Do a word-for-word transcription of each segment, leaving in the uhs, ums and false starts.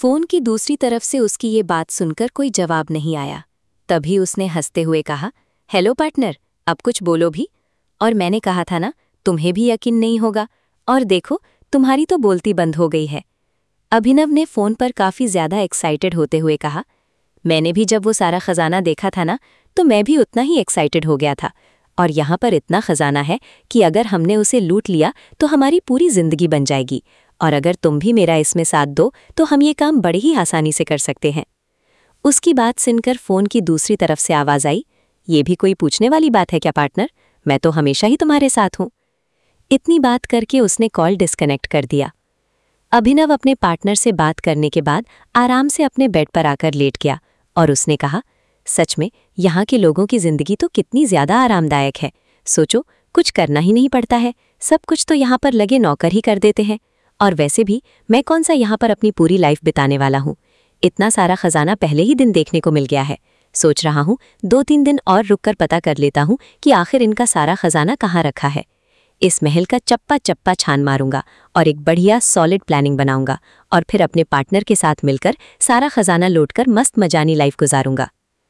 Phone की दूसरी तरफ से उसकी ये बात सुनकर कोई जवाब नहीं आया। तभी उसने हंसते हुए कहा, हेलो पार्टनर, अब कुछ बोलो भी। और मैंने कहा था ना, तुम्हें भी यकीन नहीं होगा, और देखो तुम्हारी तो बोलती बंद हो गई है। अभिनव ने फोन पर काफी ज्यादा एक्साइटेड होते हुए कहा, मैंने भी जब वो सारा खजाना देखा था ना, तो मैं भी उतना ही एक्साइटेड हो गया था। और यहाँ पर इतना खजाना है कि अगर हमने उसे लूट लिया तो हमारी पूरी जिंदगी बन जाएगी, और अगर तुम भी मेरा इसमें साथ दो तो हम ये काम बड़े ही आसानी से कर सकते हैं। उसकी बात सुनकर फोन की दूसरी तरफ से आवाज आई, ये भी कोई पूछने वाली बात है क्या पार्टनर, मैं तो हमेशा ही तुम्हारे साथ हूं। इतनी बात करके उसने कॉल डिस्कनेक्ट कर दिया। अभिनव अपने पार्टनर से बात करने के बाद आराम से अपने बेड पर आकर लेट गया और उसने कहा, सच में यहाँ के लोगों की जिंदगी तो कितनी ज्यादा आरामदायक है। सोचो, कुछ करना ही नहीं पड़ता है, सब कुछ तो यहाँ पर लगे नौकर ही कर देते हैं। और वैसे भी मैं कौन सा यहाँ पर अपनी पूरी लाइफ बिताने वाला हूँ। इतना सारा खजाना पहले ही दिन देखने को मिल गया है। सोच रहा हूँ दो तीन दिन और रुककर पता कर लेता हूँ कि आखिर इनका सारा खजाना कहाँ रखा है। इस महल का चप्पा चप्पा छान मारूंगा और एक बढ़िया सॉलिड प्लानिंग बनाऊंगा, और फिर अपने पार्टनर के साथ मिलकर सारा खजाना लूटकर मस्त मजानी लाइफ गुजारूंगा।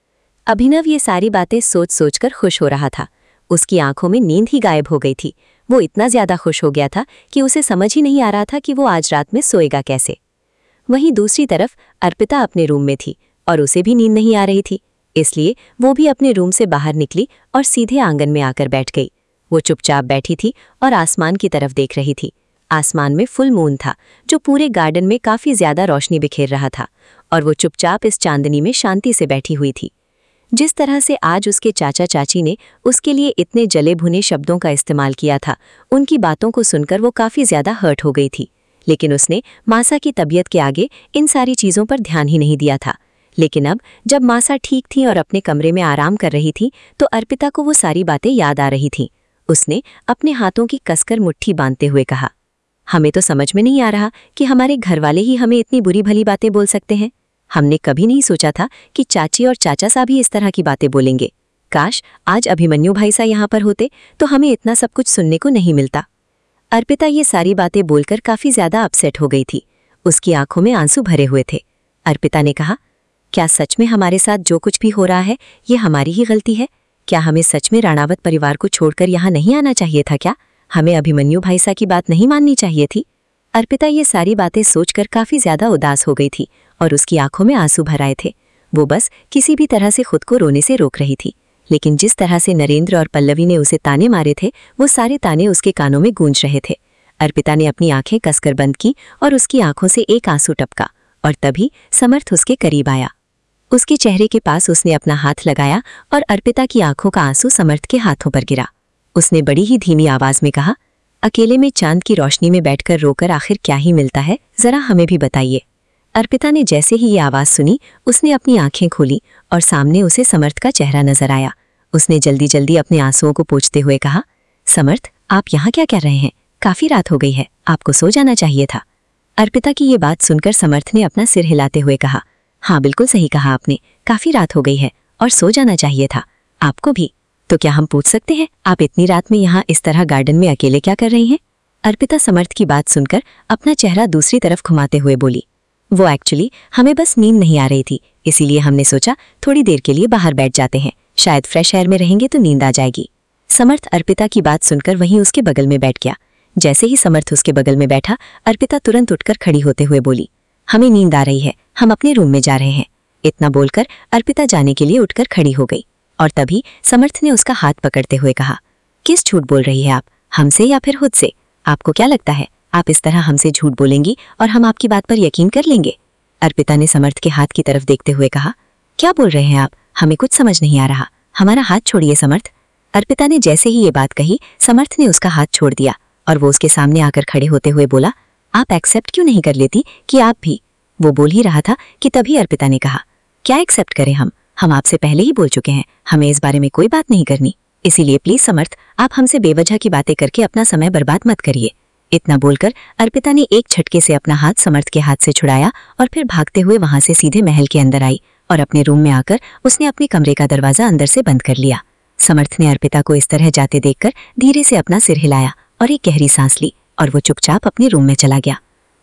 अभिनव ये सारी बातें सोच सोचकर खुश हो रहा था। उसकी आंखों में नींद ही गायब हो गई थी। वो इतना ज्यादा खुश हो गया था कि उसे समझ ही नहीं आ रहा था कि वो आज रात में सोएगा कैसे। वहीं दूसरी तरफ अर्पिता अपने रूम में थी और उसे भी नींद नहीं आ रही थी, इसलिए वो भी अपने रूम से बाहर निकली और सीधे आंगन में आकर बैठ गई। वो चुपचाप बैठी थी और आसमान की तरफ देख रही थी। आसमान में फुल मून था जो पूरे गार्डन में काफी ज्यादा रोशनी बिखेर रहा था, और वो चुपचाप इस चांदनी में शांति से बैठी हुई थी। जिस तरह से आज उसके चाचा चाची ने उसके लिए इतने जले भुने शब्दों का इस्तेमाल किया था, उनकी बातों को सुनकर वो काफी ज्यादा हर्ट हो गई थी। लेकिन उसने मासा की तबीयत के आगे इन सारी चीजों पर ध्यान ही नहीं दिया था। लेकिन अब जब मासा ठीक थी और अपने कमरे में आराम कर रही थी, तो अर्पिता को वो सारी बातें याद आ रही थीं। उसने अपने हाथों की कसकर मुट्ठी बांधते हुए कहा, हमें तो समझ में नहीं आ रहा कि हमारे घरवाले ही हमें इतनी बुरी भली बातें बोल सकते हैं। हमने कभी नहीं सोचा था कि चाची और चाचा साहब भी इस तरह की बातें बोलेंगे। काश आज अभिमन्यु भाई सा यहाँ पर होते तो हमें इतना सब कुछ सुनने को नहीं मिलता। अर्पिता ये सारी बातें बोलकर काफी ज्यादा अपसेट हो गई थी। उसकी आंखों में आंसू भरे हुए थे। अर्पिता ने कहा, क्या सच में हमारे साथ जो कुछ भी हो रहा है ये हमारी ही गलती है? क्या हमें सच में राणावत परिवार को छोड़कर यहाँ नहीं आना चाहिए था? क्या हमें अभिमन्यु भाई सा की बात नहीं माननी चाहिए थी? अर्पिता ये सारी बातें सोचकर काफी ज्यादा उदास हो गई थी और उसकी आंखों में आंसू भर आए थे। वो बस किसी भी तरह से खुद को रोने से रोक रही थी। लेकिन जिस तरह से नरेंद्र और पल्लवी ने उसे ताने मारे थे, वो सारे ताने उसके कानों में गूंज रहे थे। अर्पिता ने अपनी आंखें कसकर बंद की और उसकी आंखों से एक आंसू टपका, और तभी समर्थ उसके करीब आया। उसके चेहरे के पास उसने अपना हाथ लगाया और अर्पिता की आंखों का आंसू समर्थ के हाथों पर गिरा। उसने बड़ी ही धीमी आवाज में कहा, अकेले में चांद की रोशनी में बैठकर रोकर आखिर क्या ही मिलता है, जरा हमें भी बताइए। अर्पिता ने जैसे ही ये आवाज सुनी, उसने अपनी आंखें खोली और सामने उसे समर्थ का चेहरा नजर आया। उसने जल्दी जल्दी अपने आंसुओं को पोंछते हुए कहा, समर्थ, आप यहाँ क्या कर रहे हैं? काफी रात हो गई है, आपको सो जाना चाहिए था। अर्पिता की ये बात सुनकर समर्थ ने अपना सिर हिलाते हुए कहा, हाँ बिल्कुल सही कहा आपने, काफी रात हो गई है और सो जाना चाहिए था, आपको भी। तो क्या हम पूछ सकते हैं, आप इतनी रात में यहाँ इस तरह गार्डन में अकेले क्या कर रही हैं? अर्पिता समर्थ की बात सुनकर अपना चेहरा दूसरी तरफ घुमाते हुए बोली, वो एक्चुअली हमें बस नींद नहीं आ रही थी, इसीलिए हमने सोचा थोड़ी देर के लिए बाहर बैठ जाते हैं, शायद फ्रेश एयर में रहेंगे तो नींद आ जाएगी। समर्थ अर्पिता की बात सुनकर वहीं उसके बगल में बैठ गया। जैसे ही समर्थ उसके बगल में बैठा, अर्पिता तुरंत उठकर खड़ी होते हुए बोली, हमें नींद आ रही है, हम अपने रूम में जा रहे हैं। इतना बोलकर अर्पिता जाने के लिए उठकर खड़ी हो गई, और तभी समर्थ ने उसका हाथ पकड़ते हुए कहा, किस झूठ बोल रही है आप, हमसे या फिर खुद से? आपको क्या लगता है आप इस तरह हमसे झूठ बोलेंगी और हम आपकी बात पर यकीन कर लेंगे? अर्पिता ने समर्थ के हाथ की तरफ देखते हुए कहा, क्या बोल रहे हैं आप, हमें कुछ समझ नहीं आ रहा, हमारा हाथ छोड़िए समर्थ। अर्पिता ने जैसे ही ये बात कही, समर्थ ने उसका हाथ छोड़ दिया और वो उसके सामने आकर खड़े होते हुए बोला, आप एक्सेप्ट क्यों नहीं कर लेती कि आप भी? वो बोल ही रहा था कि तभी अर्पिता ने कहा, क्या एक्सेप्ट करें हम हम आपसे पहले ही बोल चुके हैं, हमें इस बारे में कोई बात नहीं करनी, इसीलिए प्लीज समर्थ, आप हमसे बेवजह की बातें करके अपना समय बर्बाद मत करिए। इतना बोलकर अर्पिता ने एक झटके से अपना हाथ समर्थ के हाथ से छुड़ाया और फिर भागते हुए वहां से सीधे महल के अंदर आई और अपने रूम में आकर उसने अपने कमरे का दरवाजा अंदर से बंद कर लिया। समर्थ ने अर्पिता को इस तरह जाते देखकर धीरे से अपना सिर हिलाया और एक गहरी सांस ली और वो चुपचाप अपने रूम में चला गया।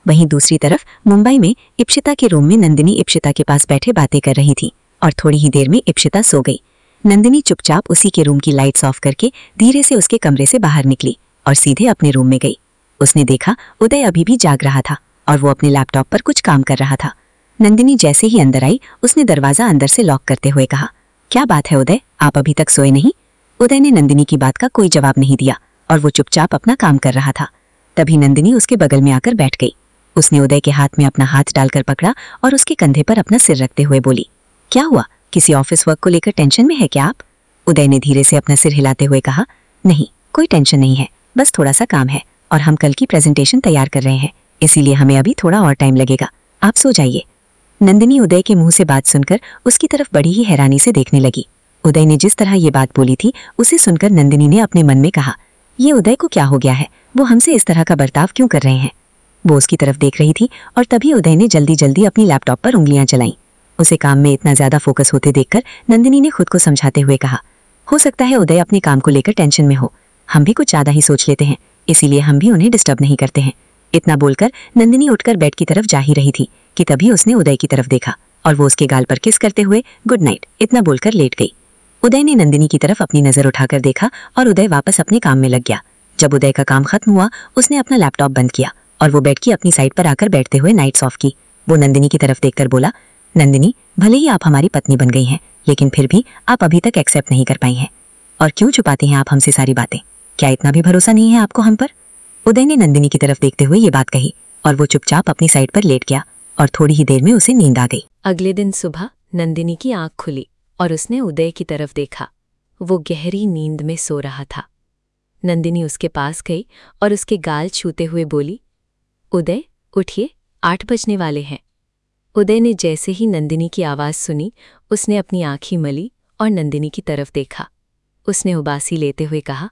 वहीं दूसरी तरफ मुंबई में इप्शिता के रूम में नंदिनी इप्शिता के पास बैठे बातें कर रही थी और थोड़ी ही देर में इप्शिता सो गई। नंदिनी चुपचाप उसी के रूम की लाइट्स ऑफ करके धीरे से उसके कमरे से बाहर निकली और सीधे अपने रूम में गई। उसने देखा उदय अभी भी जाग रहा था और वो अपने लैपटॉप पर कुछ काम कर रहा था। नंदिनी जैसे ही अंदर आई उसने दरवाजा अंदर से लॉक करते हुए कहा, क्या बात है उदय, आप अभी तक सोए नहीं? उदय ने नंदिनी की बात का कोई जवाब नहीं दिया और वो चुपचाप अपना काम कर रहा था। तभी नंदिनी उसके बगल में आकर बैठ गई। उसने उदय के हाथ में अपना हाथ डालकर पकड़ा और उसके कंधे पर अपना सिर रखते हुए बोली, क्या हुआ, किसी ऑफिस वर्क को लेकर टेंशन में है क्या आप? उदय ने धीरे से अपना सिर हिलाते हुए कहा, नहीं, कोई टेंशन नहीं है, बस थोड़ा सा काम है और हम कल की प्रेजेंटेशन तैयार कर रहे हैं, इसीलिए हमें अभी थोड़ा और टाइम लगेगा, आप सो जाइए। नंदिनी उदय के मुंह से बात सुनकर उसकी तरफ बड़ी ही हैरानी से देखने लगी। उदय ने जिस तरह ये बात बोली थी उसे सुनकर नंदिनी ने अपने मन में कहा, ये उदय को क्या हो गया है, वो हमसे इस तरह का बर्ताव क्यों कर रहे हैं? वो उसकी तरफ देख रही थी और तभी उदय ने जल्दी जल्दी अपनी लैपटॉप पर उंगलियां चलाईं। उसे काम में इतना ज्यादा फोकस होते देखकर नंदिनी ने खुद को समझाते हुए कहा, हो सकता है उदय अपने काम को लेकर टेंशन में हो, हम भी कुछ ज्यादा ही सोच लेते हैं, इसीलिए हम भी उन्हें डिस्टर्ब नहीं करते हैं। इतना बोलकर नंदिनी उठकर बेड की तरफ जा ही रही थी कि तभी उसने उदय की तरफ देखा और वो उसके गाल पर किस करते हुए गुड नाइट इतना बोलकर लेट गई। उदय ने नंदिनी की तरफ अपनी नजर उठाकर देखा और उदय वापस अपने काम में लग गया। जब उदय का काम खत्म हुआ उसने अपना लैपटॉप बंद किया और वो बेड की अपनी साइड पर आकर बैठते हुए नाइट्स ऑफ की। वो नंदिनी की तरफ देखकर बोला, नंदिनी, भले ही आप हमारी पत्नी बन गई हैं, लेकिन फिर भी आप अभी तक एक्सेप्ट नहीं कर पाई हैं, और क्यों छुपाती हैं आप हमसे सारी बातें? क्या इतना भी भरोसा नहीं है आपको हम पर? उदय ने नंदिनी की तरफ देखते हुए ये बात कही और वो चुपचाप अपनी साइड पर लेट गया और थोड़ी ही देर में उसे नींद आ गई। अगले दिन सुबह नंदिनी की आंख खुली और उसने उदय की तरफ देखा। वो गहरी नींद में सो रहा था। नंदिनी उसके पास गई और उसके गाल छूते हुए बोली, उदय उठिए, आठ बजने वाले हैं। उदय ने जैसे ही नंदिनी की आवाज़ सुनी उसने अपनी आंखें मली और नंदिनी की तरफ देखा। उसने उबासी लेते हुए कहा,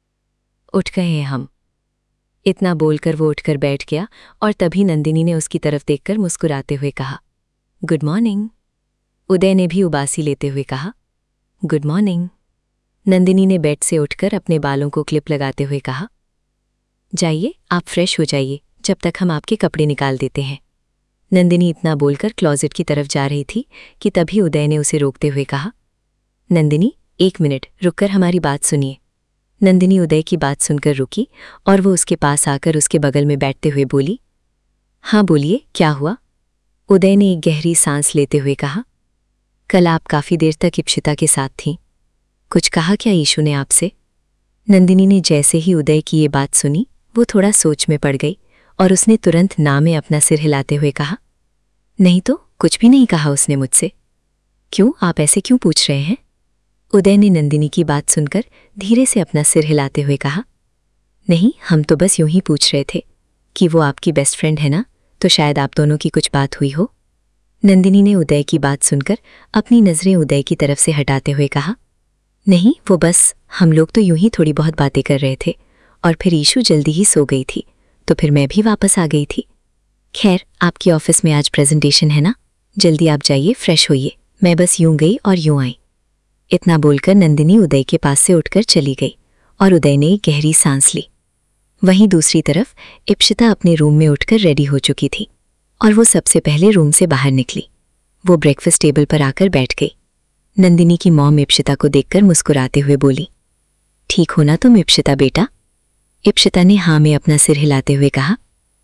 उठ गए हैं हम। इतना बोलकर वो उठकर बैठ गया और तभी नंदिनी ने उसकी तरफ देखकर मुस्कुराते हुए कहा, गुड मॉर्निंग। उदय ने भी उबासी लेते हुए कहा, गुड मॉर्निंग। नंदिनी ने बेड से उठकर अपने बालों को क्लिप लगाते हुए कहा, जाइए आप फ्रेश हो जाइए, जब तक हम आपके कपड़े निकाल देते हैं। नंदिनी इतना बोलकर क्लॉजेट की तरफ जा रही थी कि तभी उदय ने उसे रोकते हुए कहा, नंदिनी एक मिनट रुककर हमारी बात सुनिए। नंदिनी उदय की बात सुनकर रुकी और वो उसके पास आकर उसके बगल में बैठते हुए बोली, हाँ बोलिए, क्या हुआ? उदय ने एक गहरी सांस लेते हुए कहा, कल आप काफ़ी देर तक इप्शिता के साथ थीं, कुछ कहा क्या ईशु ने आपसे? नंदिनी ने जैसे ही उदय की ये बात सुनी वो थोड़ा सोच में पड़ गई और उसने तुरंत ना में अपना सिर हिलाते हुए कहा, नहीं तो कुछ भी नहीं कहा उसने मुझसे। क्यों, आप ऐसे क्यों पूछ रहे हैं? उदय ने नंदिनी की बात सुनकर धीरे से अपना सिर हिलाते हुए कहा, नहीं, हम तो बस यूं ही पूछ रहे थे कि वो आपकी बेस्ट फ्रेंड है ना, तो शायद आप दोनों की कुछ बात हुई हो। नंदिनी ने उदय की बात सुनकर अपनी नज़रें उदय की तरफ से हटाते हुए कहा, नहीं, वो बस हम लोग तो यूं ही थोड़ी बहुत बातें कर रहे थे और फिर ईशु जल्दी ही सो गई थी तो फिर मैं भी वापस आ गई थी। खैर, आपकी ऑफिस में आज प्रेजेंटेशन है ना, जल्दी आप जाइए, फ्रेश होइए, मैं बस यूं गई और यूं आई। इतना बोलकर नंदिनी उदय के पास से उठकर चली गई और उदय ने एक गहरी सांस ली। वहीं दूसरी तरफ इप्शिता अपने रूम में उठकर रेडी हो चुकी थी और वो सबसे पहले रूम से बाहर निकली। वो ब्रेकफास्ट टेबल पर आकर बैठ गई। नंदिनी की मॉम इप्शिता को देखकर मुस्कुराते हुए बोली, ठीक हो ना तुम इप्शिता बेटा? इप्शिता ने हाँ में अपना सिर हिलाते हुए कहा,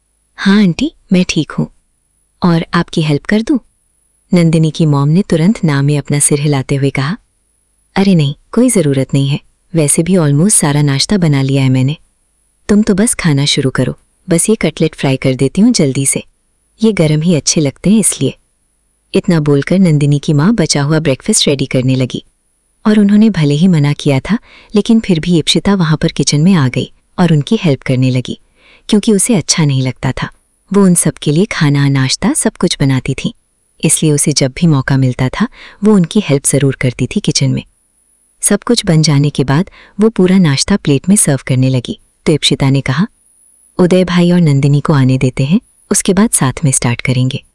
हाँ आंटी, मैं ठीक हूँ, और आपकी हेल्प कर दूँ? नंदिनी की मॉम ने तुरंत ना में अपना सिर हिलाते हुए कहा, अरे नहीं, कोई ज़रूरत नहीं है, वैसे भी ऑलमोस्ट सारा नाश्ता बना लिया है मैंने, तुम तो बस खाना शुरू करो, बस ये कटलेट फ्राई कर देती हूँ जल्दी से, ये गरम ही अच्छे लगते हैं इसलिए। इतना बोलकर नंदिनी की माँ बचा हुआ ब्रेकफास्ट रेडी करने लगी और उन्होंने भले ही मना किया था लेकिन फिर भी इप्शिता वहाँ पर किचन में आ गई और उनकी हेल्प करने लगी क्योंकि उसे अच्छा नहीं लगता था। वो उन सब के लिए खाना, नाश्ता सब कुछ बनाती थी, इसलिए उसे जब भी मौका मिलता था वो उनकी हेल्प ज़रूर करती थी किचन में। सब कुछ बन जाने के बाद वो पूरा नाश्ता प्लेट में सर्व करने लगी तो इप्शिता ने कहा, उदय भाई और नंदिनी को आने देते हैं, उसके बाद साथ में स्टार्ट करेंगे।